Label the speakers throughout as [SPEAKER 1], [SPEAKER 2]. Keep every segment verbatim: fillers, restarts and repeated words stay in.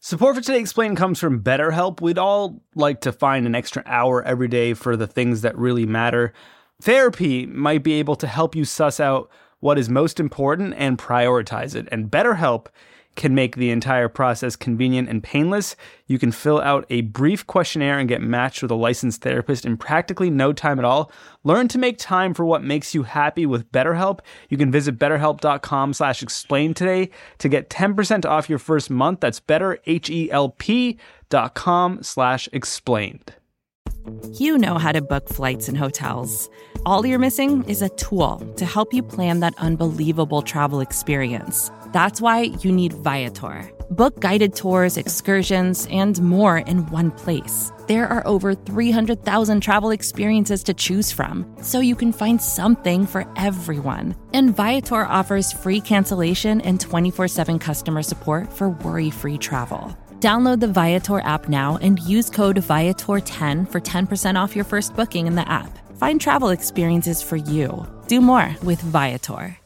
[SPEAKER 1] Support for Today Explained comes from BetterHelp. We'd all like to find an extra hour every day for the things that really matter. Therapy might be able to help you suss out what is most important and prioritize it. And BetterHelp can make the entire process convenient and painless. You can fill out a brief questionnaire and get matched with a licensed therapist in practically no time at all. Learn to make time for what makes you happy with BetterHelp. You can visit betterhelp.com slash explain today to get ten percent off your first month. That's betterhelp.com slash explained.
[SPEAKER 2] You know how to book flights and hotels. All you're missing is a tool to help you plan that unbelievable travel experience. That's why you need Viator. Book guided tours, excursions, and more in one place. There are over three hundred thousand travel experiences to choose from, so you can find something for everyone. And Viator offers free cancellation and twenty-four seven customer support for worry-free travel. Download the Viator app now and use code Viator ten for ten percent off your first booking in the app. Find travel experiences for you. Do more with Viator.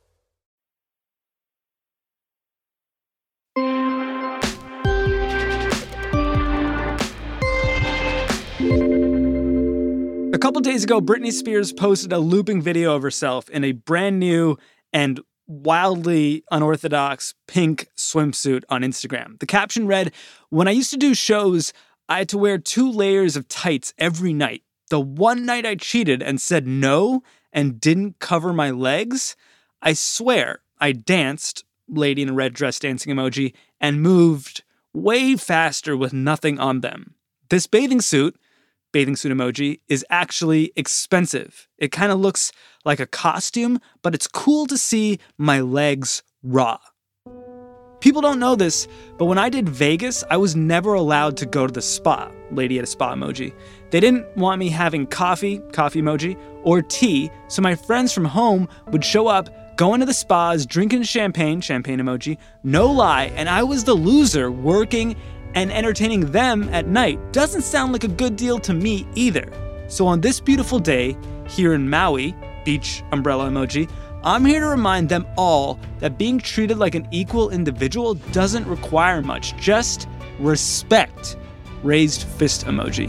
[SPEAKER 1] A couple days ago, Britney Spears posted a looping video of herself in a brand new and wildly unorthodox pink swimsuit on Instagram. The caption read, "When I used to do shows, I had to wear two layers of tights every night. The one night I cheated and said no and didn't cover my legs, I swear I danced," lady in a red dress dancing emoji, "and moved way faster with nothing on them. This bathing suit," bathing suit emoji, "is actually expensive. It kind of looks like a costume, but it's cool to see my legs raw." People don't know this, but when I did Vegas, I was never allowed to go to the spa, lady at a spa emoji. They didn't want me having coffee, coffee emoji, or tea, so my friends from home would show up, go into the spas, drinking champagne, champagne emoji, no lie, and I was the loser working and entertaining them at night. Doesn't sound like a good deal to me either. So on this beautiful day, here in Maui, beach umbrella emoji, I'm here to remind them all that being treated like an equal individual doesn't require much, just respect. Raised fist emoji.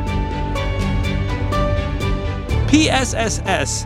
[SPEAKER 1] P S S S.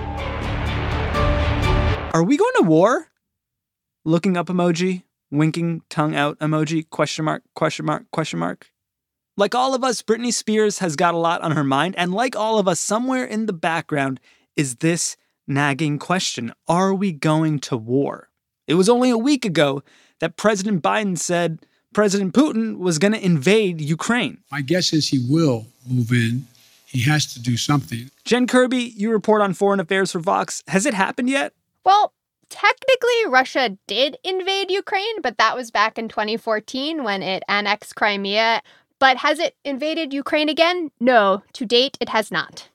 [SPEAKER 1] Are we going to war? Looking up emoji. Winking tongue out emoji, question mark, question mark, question mark. Like all of us, Britney Spears has got a lot on her mind, and like all of us, somewhere in the background is this nagging question: are we going to war? It was only a week ago that President Biden said President Putin was going to invade Ukraine.
[SPEAKER 3] My guess is he will move in. He has to do something.
[SPEAKER 1] Jen Kirby, you report on foreign affairs for Vox. Has it happened yet?
[SPEAKER 4] Well, technically, Russia did invade Ukraine, but that was back in twenty fourteen when it annexed Crimea. But has it invaded Ukraine again? No, to date, it has not.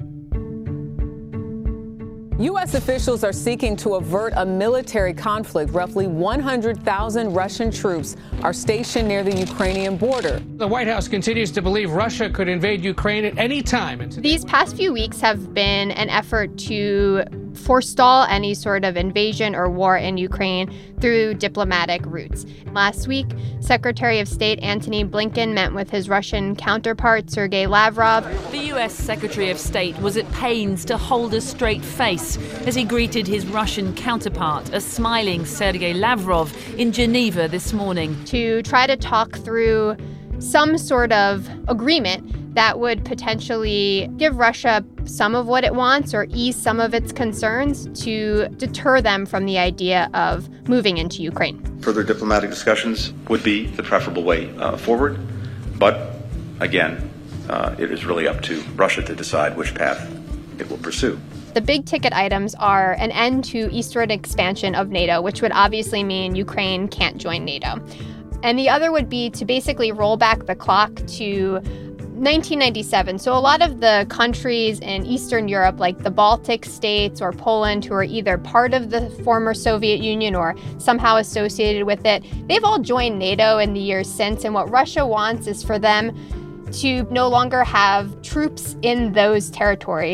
[SPEAKER 5] U S officials are seeking to avert a military conflict. Roughly one hundred thousand Russian troops are stationed near the Ukrainian border.
[SPEAKER 6] The White House continues to believe Russia could invade Ukraine at any time.
[SPEAKER 4] These past few weeks have been an effort to forestall any sort of invasion or war in Ukraine through diplomatic routes. Last week, Secretary of State Antony Blinken met with his Russian counterpart, Sergei Lavrov.
[SPEAKER 7] The U S Secretary of State was at pains to hold a straight face as he greeted his Russian counterpart, a smiling Sergei Lavrov, in Geneva this morning.
[SPEAKER 4] To try to talk through some sort of agreement that would potentially give Russia some of what it wants or ease some of its concerns to deter them from the idea of moving into Ukraine.
[SPEAKER 8] Further diplomatic discussions would be the preferable way uh, forward. But again, uh, it is really up to Russia to decide which path it will pursue.
[SPEAKER 4] The big ticket items are an end to eastward expansion of NATO, which would obviously mean Ukraine can't join NATO. And the other would be to basically roll back the clock to nineteen ninety-seven. So a lot of the countries in Eastern Europe, like the Baltic states or Poland, who are either part of the former Soviet Union or somehow associated with it, they've all joined NATO in the years since. And what Russia wants is for them to no longer have troops in those territories.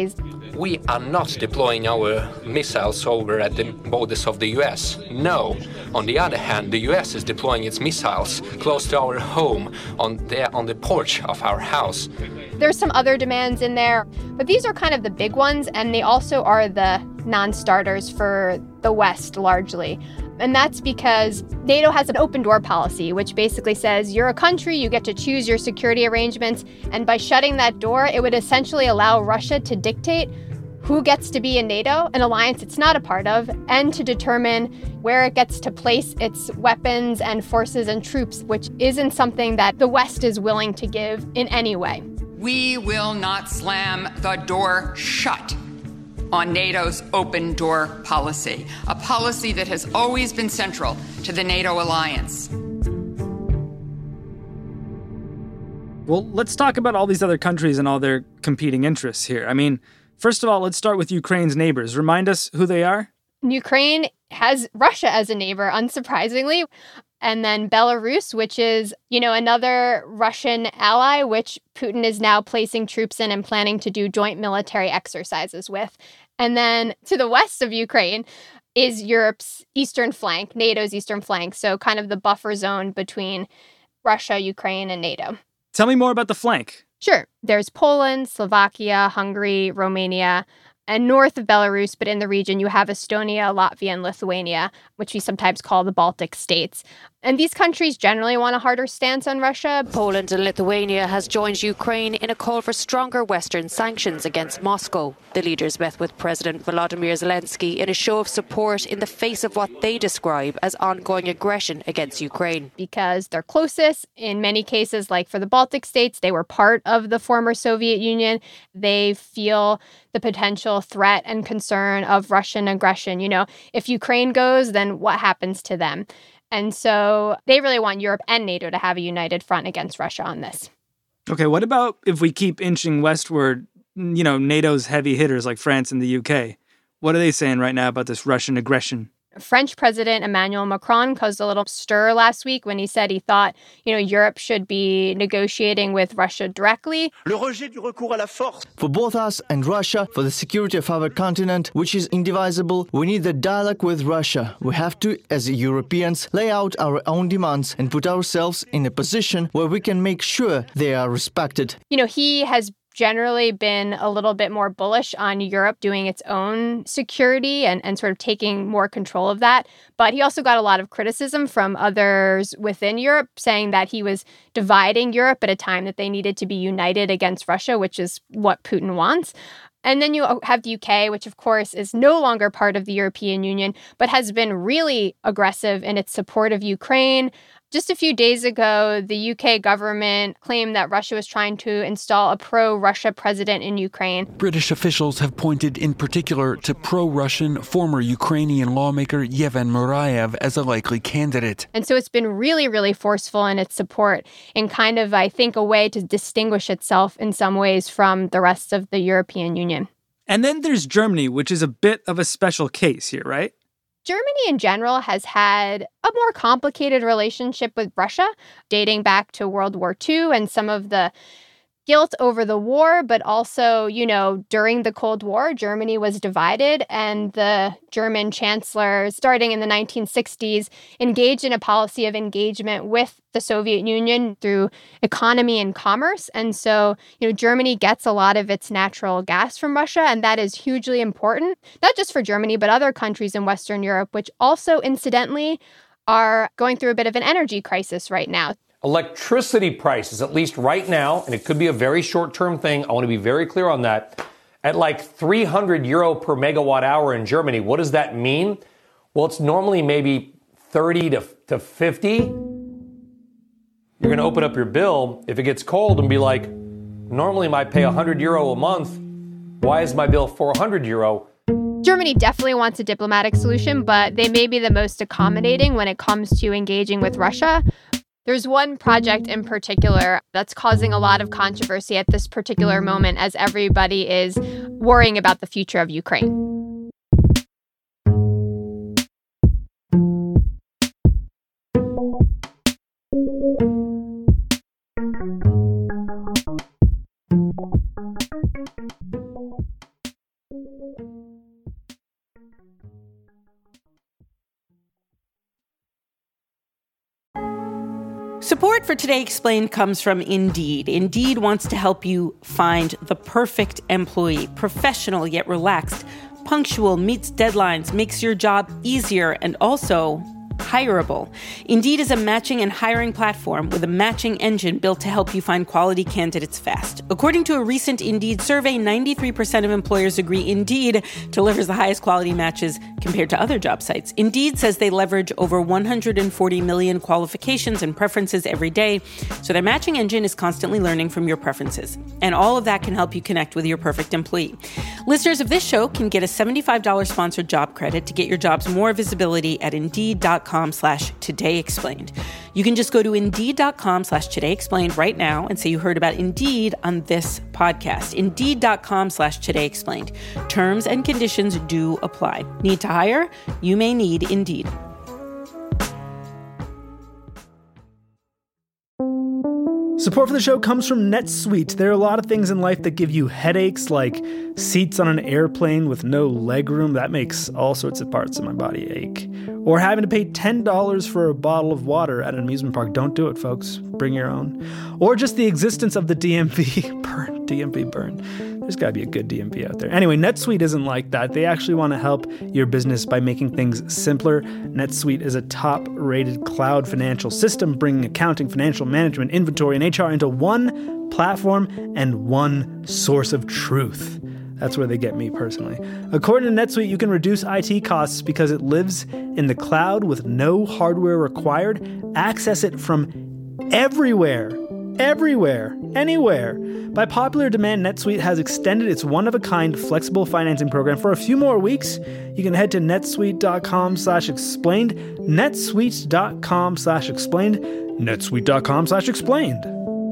[SPEAKER 9] we are not deploying our missiles over at the borders of the U S. No. On the other hand, the U S is deploying its missiles close to our home, on there on the porch of our house.
[SPEAKER 4] There's some other demands in there, but these are kind of the big ones, and they also are the non-starters for the West largely. And that's because NATO has an open door policy, which basically says you're a country, you get to choose your security arrangements. And by shutting that door, it would essentially allow Russia to dictate who gets to be in NATO, an alliance it's not a part of, and to determine where it gets to place its weapons and forces and troops, which isn't something that the West is willing to give in any way.
[SPEAKER 10] We will not slam the door shut on NATO's open door policy, a policy that has always been central to the NATO alliance.
[SPEAKER 1] Well, let's talk about all these other countries and all their competing interests here. I mean, first of all, let's start with Ukraine's neighbors. Remind us who they are.
[SPEAKER 4] Ukraine has Russia as a neighbor, unsurprisingly. And then Belarus, which is, you know, another Russian ally, which Putin is now placing troops in and planning to do joint military exercises with. And then to the west of Ukraine is Europe's eastern flank, NATO's eastern flank. So kind of the buffer zone between Russia, Ukraine, and NATO.
[SPEAKER 1] Tell me more about the flank.
[SPEAKER 4] Sure. There's Poland, Slovakia, Hungary, Romania, and north of Belarus, but in the region, you have Estonia, Latvia, and Lithuania, which we sometimes call the Baltic states. And these countries generally want a harder stance on Russia.
[SPEAKER 11] Poland and Lithuania has joined Ukraine in a call for stronger Western sanctions against Moscow. The leaders met with President Volodymyr Zelensky in a show of support in the face of what they describe as ongoing aggression against Ukraine.
[SPEAKER 4] Because they're closest. In many cases, like for the Baltic states, they were part of the former Soviet Union. They feel the potential threat and concern of Russian aggression. You know, if Ukraine goes, then what happens to them? And so they really want Europe and NATO to have a united front against Russia on this.
[SPEAKER 1] Okay, what about if we keep inching westward, you know, NATO's heavy hitters like France and the U K? What are they saying right now about this Russian aggression?
[SPEAKER 4] French President Emmanuel Macron caused a little stir last week when he said he thought, you know, Europe should be negotiating with Russia directly.
[SPEAKER 12] For both us and Russia, for the security of our continent, which is indivisible, we need the dialogue with Russia. We have to, as Europeans, lay out our own demands and put ourselves in a position where we can make sure they are respected.
[SPEAKER 4] You know, he has generally been a little bit more bullish on Europe doing its own security and, and sort of taking more control of that. But he also got a lot of criticism from others within Europe, saying that he was dividing Europe at a time that they needed to be united against Russia, which is what Putin wants. And then you have the U K, which, of course, is no longer part of the European Union, but has been really aggressive in its support of Ukraine. Just a few days ago, the U K government claimed that Russia was trying to install a pro-Russia president in Ukraine.
[SPEAKER 13] British officials have pointed in particular to pro-Russian former Ukrainian lawmaker Yevhen Murayev as a likely candidate.
[SPEAKER 4] And so it's been really, really forceful in its support in kind of, I think, a way to distinguish itself in some ways from the rest of the European Union.
[SPEAKER 1] And then there's Germany, which is a bit of a special case here, right?
[SPEAKER 4] Germany in general has had a more complicated relationship with Russia, dating back to World War Two and some of the guilt over the war, but also, you know, during the Cold War, Germany was divided, and the German chancellor, starting in the nineteen sixties, engaged in a policy of engagement with the Soviet Union through economy and commerce. And so, you know, Germany gets a lot of its natural gas from Russia, and that is hugely important, not just for Germany, but other countries in Western Europe, which also, incidentally, are going through a bit of an energy crisis right now.
[SPEAKER 14] Electricity prices, at least right now, and it could be a very short-term thing, I want to be very clear on that, at like three hundred euro per megawatt hour in Germany. What does that mean? Well, it's normally maybe thirty to fifty. You're going to open up your bill if it gets cold and be like, normally I pay one hundred euro a month. Why is my bill four hundred euro?
[SPEAKER 4] Germany definitely wants a diplomatic solution, but they may be the most accommodating when it comes to engaging with Russia. There's one project in particular that's causing a lot of controversy at this particular moment as everybody is worrying about the future of Ukraine.
[SPEAKER 15] Support for Today Explained comes from Indeed. Indeed wants to help you find the perfect employee, professional yet relaxed, punctual, meets deadlines, makes your job easier, and also hireable. Indeed is a matching and hiring platform with a matching engine built to help you find quality candidates fast. According to a recent Indeed survey, ninety-three percent of employers agree Indeed delivers the highest quality matches compared to other job sites. Indeed says they leverage over one hundred forty million qualifications and preferences every day, so their matching engine is constantly learning from your preferences. And all of that can help you connect with your perfect employee. Listeners of this show can get a seventy-five dollars sponsored job credit to get your jobs more visibility at Indeed.com slash Today Explained. You can just go to Indeed.com slash Today Explained right now and say you heard about Indeed on this podcast. Indeed.com slash Today Explained. Terms and conditions do apply. Need to hire? You may need Indeed.
[SPEAKER 1] Support for the show comes from NetSuite. There are a lot of things in life that give you headaches, like seats on an airplane with no legroom. That makes all sorts of parts of my body ache. Or having to pay ten dollars for a bottle of water at an amusement park. Don't do it, folks. Bring your own. Or just the existence of the D M V. Burn. D M V burn. There's got to be a good D M V out there. Anyway, NetSuite isn't like that. They actually want to help your business by making things simpler. NetSuite is a top-rated cloud financial system, bringing accounting, financial management, inventory, and H R into one platform and one source of truth. That's where they get me personally. According to NetSuite, you can reduce I T costs because it lives in the cloud with no hardware required. Access it from everywhere. Everywhere. Anywhere. By popular demand, NetSuite has extended its one-of-a-kind flexible financing program for a few more weeks. You can head to netsuite.com slash explained, netsuite.com slash explained, netsuite.com slash explained.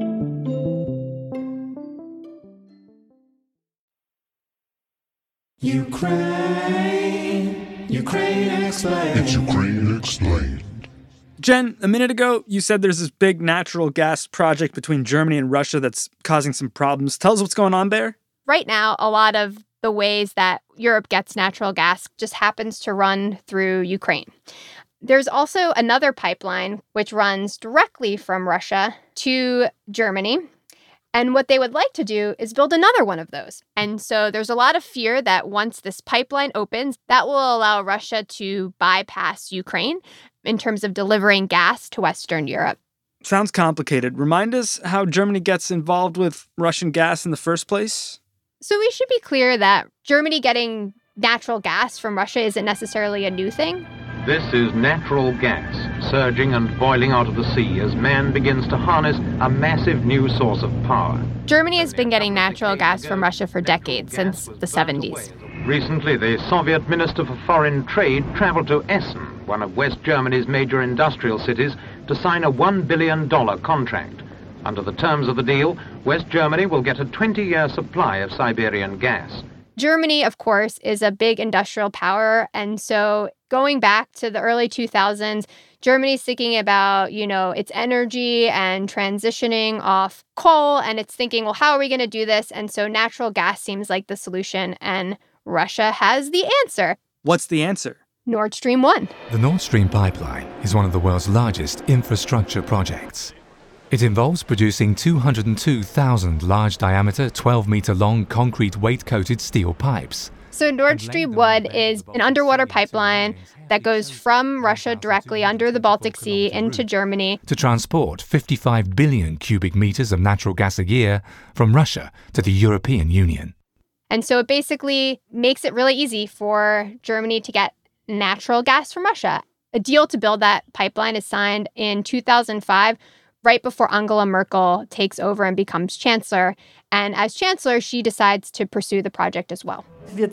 [SPEAKER 16] Ukraine, Ukraine explained. It's Ukraine explained.
[SPEAKER 1] Jen, a minute ago, you said there's this big natural gas project between Germany and Russia that's causing some problems. Tell us what's going on there.
[SPEAKER 4] Right now, a lot of the ways that Europe gets natural gas just happens to run through Ukraine. There's also another pipeline which runs directly from Russia to Germany. And what they would like to do is build another one of those. And so there's a lot of fear that once this pipeline opens, that will allow Russia to bypass Ukraine in terms of delivering gas to Western Europe.
[SPEAKER 1] Sounds complicated. Remind us how Germany gets involved with Russian gas in the first place.
[SPEAKER 4] So we should be clear that Germany getting natural gas from Russia isn't necessarily a new thing.
[SPEAKER 17] This is natural gas surging and boiling out of the sea as man begins to harness a massive new source of power.
[SPEAKER 4] Germany has been getting natural gas from Russia for decades, since the seventies.
[SPEAKER 17] Recently, the Soviet Minister for Foreign Trade traveled to Essen, one of West Germany's major industrial cities, to sign a one billion dollars contract. Under the terms of the deal, West Germany will get a twenty-year supply of Siberian gas.
[SPEAKER 4] Germany, of course, is a big industrial power. And so going back to the early two thousands, Germany's thinking about, you know, its energy and transitioning off coal. And it's thinking, well, how are we going to do this? And so natural gas seems like the solution. And Russia has the answer.
[SPEAKER 1] What's the answer?
[SPEAKER 4] Nord Stream one.
[SPEAKER 18] The Nord Stream pipeline is one of the world's largest infrastructure projects. It involves producing two hundred two thousand large-diameter, twelve-meter-long concrete weight-coated steel pipes.
[SPEAKER 4] So Nord Stream one is an underwater pipeline that goes from Russia directly under the Baltic Sea into Germany
[SPEAKER 18] to transport fifty-five billion cubic meters of natural gas a year from Russia to the European Union.
[SPEAKER 4] And so it basically makes it really easy for Germany to get natural gas from Russia. A deal to build that pipeline is signed in two thousand five, right before Angela Merkel takes over and becomes chancellor. And as chancellor, she decides to pursue the project as well.
[SPEAKER 18] With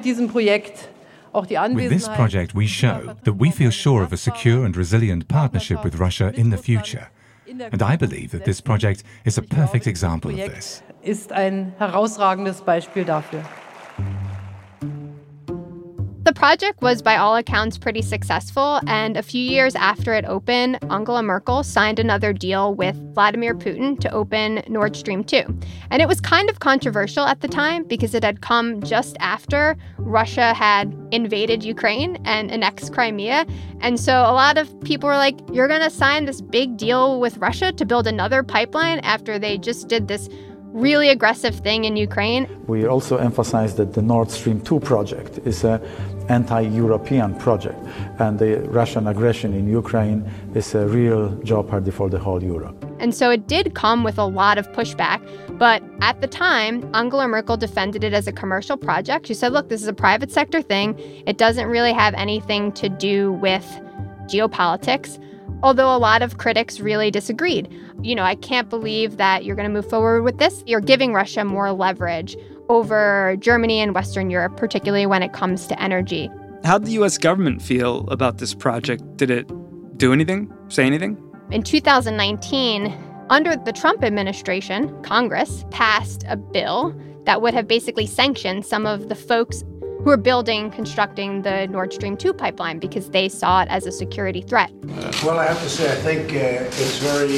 [SPEAKER 18] this project, we show that we feel sure of a secure and resilient partnership with Russia in the future. And I believe that this project is a perfect example of this.
[SPEAKER 4] The the project was, by all accounts, pretty successful, and a few years after it opened, Angela Merkel signed another deal with Vladimir Putin to open Nord Stream two. And it was kind of controversial at the time because it had come just after Russia had invaded Ukraine and annexed Crimea. And so a lot of people were like, you're going to sign this big deal with Russia to build another pipeline after they just did this really aggressive thing in Ukraine.
[SPEAKER 19] We also emphasize that the Nord Stream two project is an anti-European project, and the Russian aggression in Ukraine is a real jeopardy for the whole Europe.
[SPEAKER 4] And so it did come with a lot of pushback, but at the time, Angela Merkel defended it as a commercial project. She said, look, this is a private sector thing. It doesn't really have anything to do with geopolitics. Although a lot of critics really disagreed. You know, I can't believe that you're going to move forward with this. You're giving Russia more leverage over Germany and Western Europe, particularly when it comes to energy.
[SPEAKER 1] How'd the U S government feel about this project? Did it do anything? Say anything?
[SPEAKER 4] In two thousand nineteen, under the Trump administration, Congress passed a bill that would have basically sanctioned some of the folks who are building, constructing the Nord Stream two pipeline because they saw it as a security threat.
[SPEAKER 20] Well, I have to say, I think uh, it's very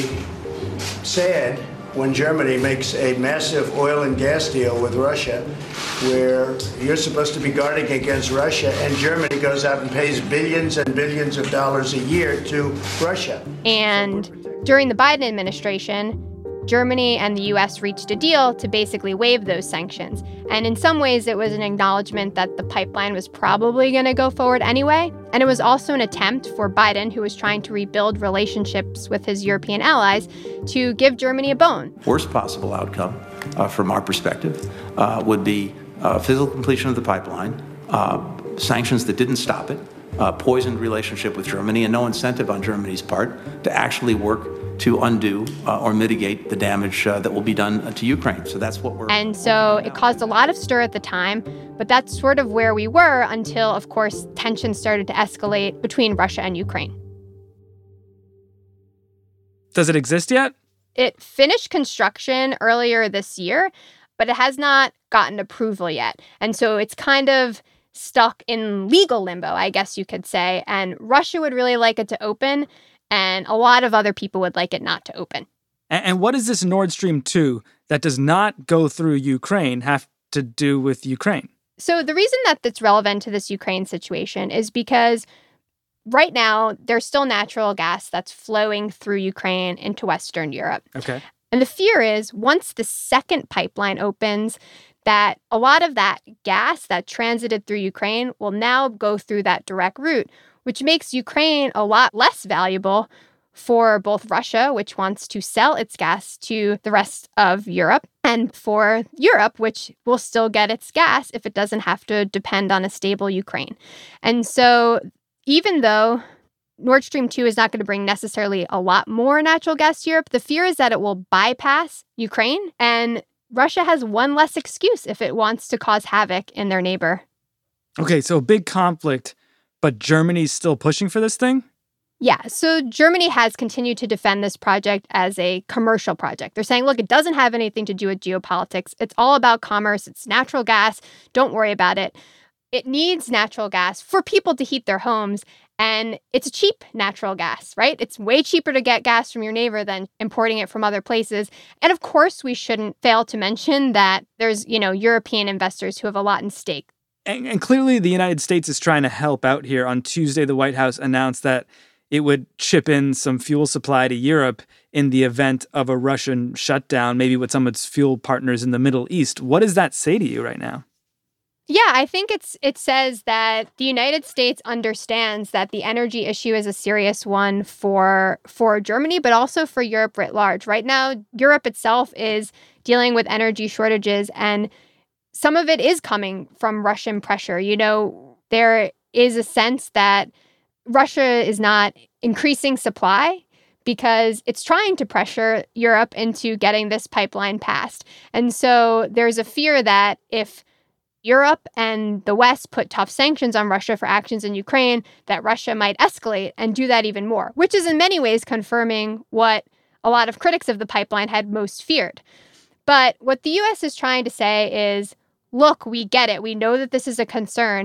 [SPEAKER 20] sad when Germany makes a massive oil and gas deal with Russia, where you're supposed to be guarding against Russia, and Germany goes out and pays billions and billions of dollars a year to Russia.
[SPEAKER 4] And during the Biden administration, Germany and the U S reached a deal to basically waive those sanctions. And in some ways, it was an acknowledgement that the pipeline was probably going to go forward anyway. And it was also an attempt for Biden, who was trying to rebuild relationships with his European allies, to give Germany a bone.
[SPEAKER 21] Worst possible outcome, uh, from our perspective, uh, would be uh, physical completion of the pipeline, uh, sanctions that didn't stop it, uh, poisoned relationship with Germany, and no incentive on Germany's part to actually work to undo uh, or mitigate the damage uh, that will be done uh, to Ukraine. So that's what we're...
[SPEAKER 4] And so it caused a lot of stir at the time, but that's sort of where we were until, of course, tensions started to escalate between Russia and Ukraine.
[SPEAKER 1] Does it exist yet?
[SPEAKER 4] It finished construction earlier this year, but it has not gotten approval yet. And so it's kind of stuck in legal limbo, I guess you could say. And Russia would really like it to open, and a lot of other people would like it not to open.
[SPEAKER 1] And, and what does this Nord Stream two that does not go through Ukraine have to do with Ukraine?
[SPEAKER 4] So the reason that that's relevant to this Ukraine situation is because right now there's still natural gas that's flowing through Ukraine into Western Europe.
[SPEAKER 1] Okay.
[SPEAKER 4] And the fear is once the second pipeline opens, that a lot of that gas that transited through Ukraine will now go through that direct route, which makes Ukraine a lot less valuable for both Russia, which wants to sell its gas to the rest of Europe, and for Europe, which will still get its gas if it doesn't have to depend on a stable Ukraine. And so even though Nord Stream two is not going to bring necessarily a lot more natural gas to Europe, the fear is that it will bypass Ukraine, and Russia has one less excuse if it wants to cause havoc in their neighbor.
[SPEAKER 1] Okay, so a big conflict, but Germany's still pushing for this thing?
[SPEAKER 4] Yeah, so Germany has continued to defend this project as a commercial project. They're saying, look, it doesn't have anything to do with geopolitics. It's all about commerce. It's natural gas. Don't worry about it. It needs natural gas for people to heat their homes. And it's a cheap natural gas, right? It's way cheaper to get gas from your neighbor than importing it from other places. And of course, we shouldn't fail to mention that there's, you know, European investors who have a lot in stake.
[SPEAKER 1] And, and clearly the United States is trying to help out here. On Tuesday, the White House announced that it would chip in some fuel supply to Europe in the event of a Russian shutdown, maybe with some of its fuel partners in the Middle East. What does that say to you right now?
[SPEAKER 4] Yeah, I think it's it says that the United States understands that the energy issue is a serious one for for Germany, but also for Europe writ large. Right now, Europe itself is dealing with energy shortages, and some of it is coming from Russian pressure. You know, there is a sense that Russia is not increasing supply because it's trying to pressure Europe into getting this pipeline passed. And so there's a fear that if Europe and the West put tough sanctions on Russia for actions in Ukraine, that Russia might escalate and do that even more, which is in many ways confirming what a lot of critics of the pipeline had most feared. But what the U S is trying to say is, look, we get it. We know that this is a concern.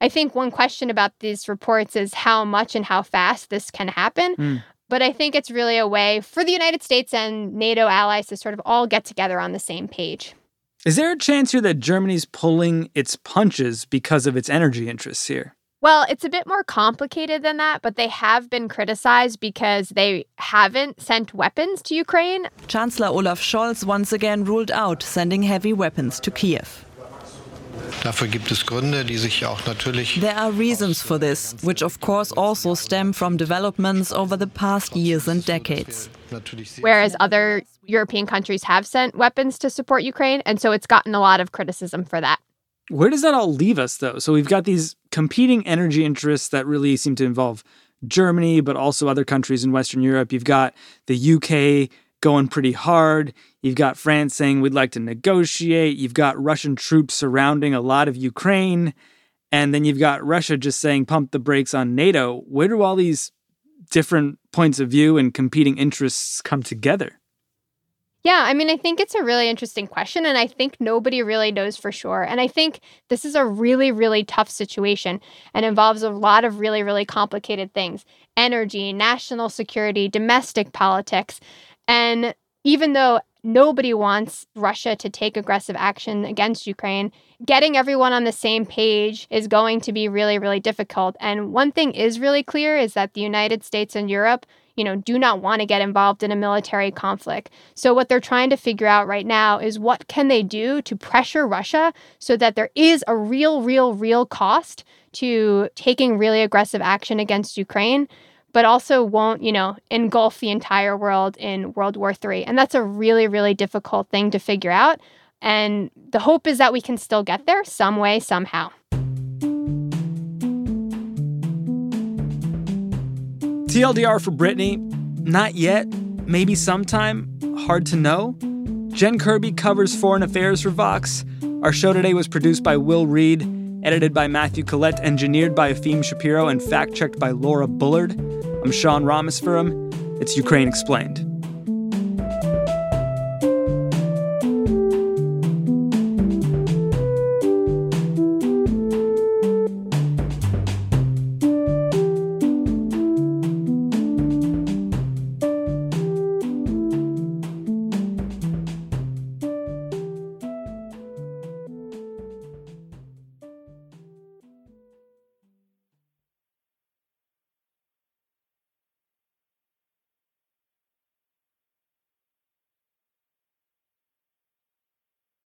[SPEAKER 4] I think one question about these reports is how much and how fast this can happen. Mm. But I think it's really a way for the United States and NATO allies to sort of all get together on the same page.
[SPEAKER 1] Is there a chance here that Germany's pulling its punches because of its energy interests here?
[SPEAKER 4] Well, it's a bit more complicated than that, but they have been criticized because they haven't sent weapons to Ukraine.
[SPEAKER 2] Chancellor Olaf Scholz once again ruled out sending heavy weapons to Kiev.
[SPEAKER 22] Dafür gibt es Gründe, die sich auch natürlich.
[SPEAKER 2] There are reasons for this, which of course also stem from developments over the past years and decades.
[SPEAKER 4] Whereas other European countries have sent weapons to support Ukraine, and so it's gotten a lot of criticism for that.
[SPEAKER 1] Where does that all leave us, though? So we've got these competing energy interests that really seem to involve Germany, but also other countries in Western Europe. You've got the U K going pretty hard. You've got France saying we'd like to negotiate. You've got Russian troops surrounding a lot of Ukraine. And then you've got Russia just saying pump the brakes on NATO. Where do all these different points of view and competing interests come together?
[SPEAKER 4] Yeah, I mean, I think it's a really interesting question, and I think nobody really knows for sure. And I think this is a really, really tough situation and involves a lot of really, really complicated things. Energy, national security, domestic politics. And even though nobody wants Russia to take aggressive action against Ukraine, getting everyone on the same page is going to be really, really difficult. And one thing is really clear is that the United States and Europe, you know, do not want to get involved in a military conflict. So what they're trying to figure out right now is what can they do to pressure Russia so that there is a real, real, real cost to taking really aggressive action against Ukraine, but also won't, you know, engulf the entire world in World War Three. And that's a really, really difficult thing to figure out. And the hope is that we can still get there some way, somehow.
[SPEAKER 1] T L D R for Brittany, not yet, maybe sometime, hard to know. Jen Kirby covers foreign affairs for Vox. Our show today was produced by Will Reed, edited by Matthew Collette, engineered by Efim Shapiro, and fact-checked by Laura Bullard. I'm Sean Rameswaram. It's Ukraine Explained.